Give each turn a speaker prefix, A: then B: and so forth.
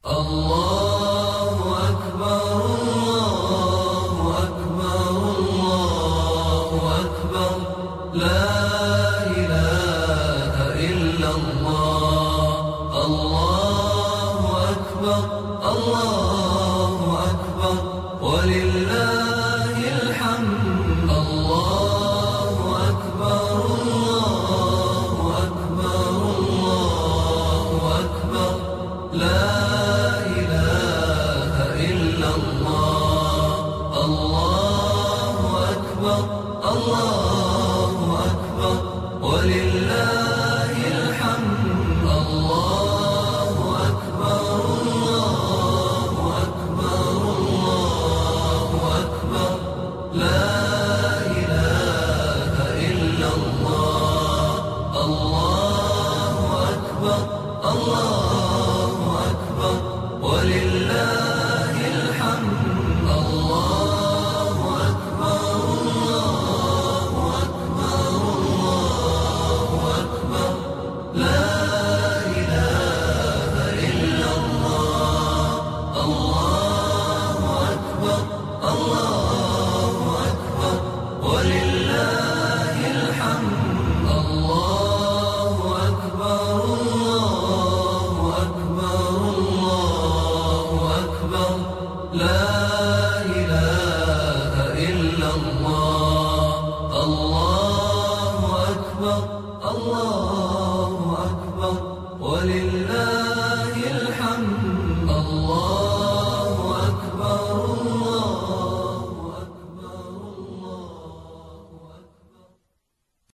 A: الله أكبر الله أكبر الله أكبر لا إله إلا الله الله أكبر الله أكبر ولله الحمد الله أكبر الله أكبر الله أكبر لا الله أكبر الله أكبر ولله الحمد الله أكبر الله أكبر الله أكبر لا إله إلا الله الله أكبر الله أكبر ولله الحمد الله أكبر الله أكبر الله أكبر لا إله إلا الله الله أكبر الله أكبر ولله الحمد الله أكبر الله أكبر الله أكبر لا إله إلا الله الله أكبر الله أكبر ولله الحمد